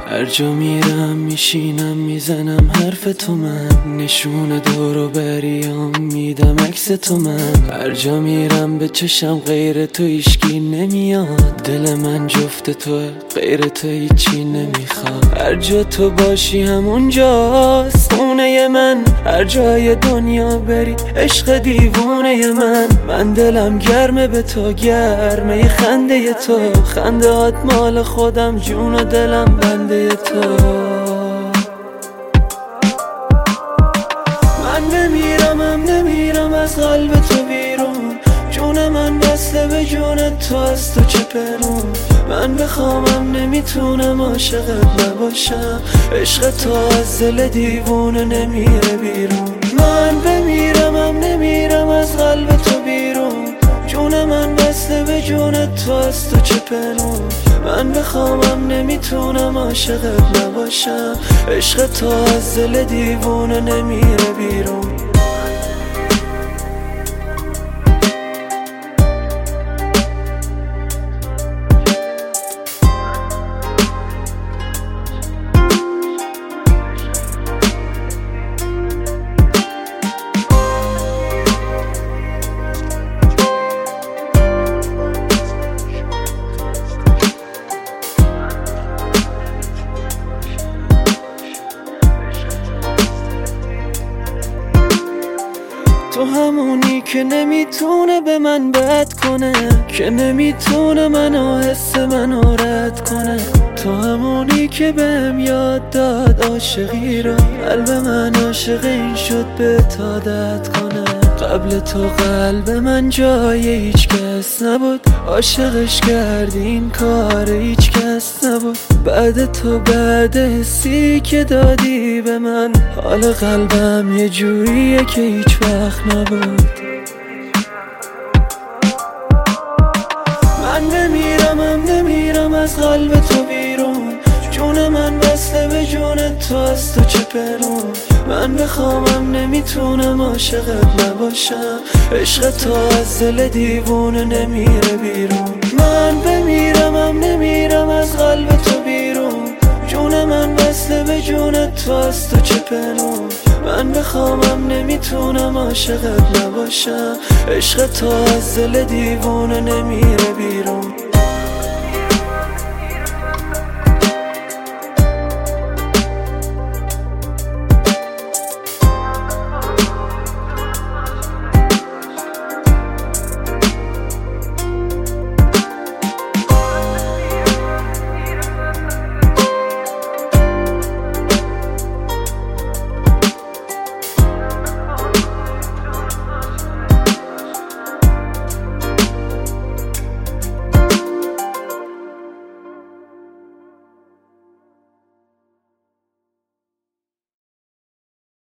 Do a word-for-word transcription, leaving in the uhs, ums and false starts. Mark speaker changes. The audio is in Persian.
Speaker 1: هر جا میرم میشینم میزنم حرف تو، من نشون دور و بریام میدم عکس تو. من هر جا میرم به چشم غیر تو هیچکی نمیاد، دل من جفت تو غیر تو هیچی نمیخواد. هر جا تو باشی همونجاست خونه من، هر جای دنیا بری عشق دیوونه من. من دلم گرمه به تو، گرمه خنده تو، خنده هات مال خودم، جون و دلم بنده تو. من نمیرم هم نمیرم از قلب تو بیرون، جون من بسته به جون تو، از تو چه پنون. من بخوامم نمیتونم عاشقت نباشم، عشق تو از دل دیوونه نمیره بیرون. من بمیرم هم نمیرم از قلب تو بیرون، جون من بسته به جون تو، از تو چه پنون. من بخوامم نمیتونم عاشقت نباشم، عشق تو از دل دیوونه نمیره بیرون. تو همونی که نمیتونه به من بد کنه، که نمیتونه منو حس منو رد کنه. تو همونی که بهم یاد داد عاشقی رو، قلب من عاشق این شد به تا دد کنه. قبل تو قلب من جای هیچ کس نبود، عاشقش کردی این کار هیچ کس نبود. بعد تو بعد حسی که دادی به من، حال قلبم یه جوریه که هیچ وقت نبود. من نمیرم هم نمیرم از قلب تو بیرون، جون من بسته به جون تو، از تو چه پنون. من بخوامم نمیتونم عاشقت نباشم، عشق تو از دل دیوونه نمیره بیرون. من بمیرم هم نمیرم از قلب تو بیرون، جون من بسته به جون تو، از تو چه پنون. من بخوامم نمیتونم عاشقت نباشم، عشق تو از دل دیوونه نمیره بیرون.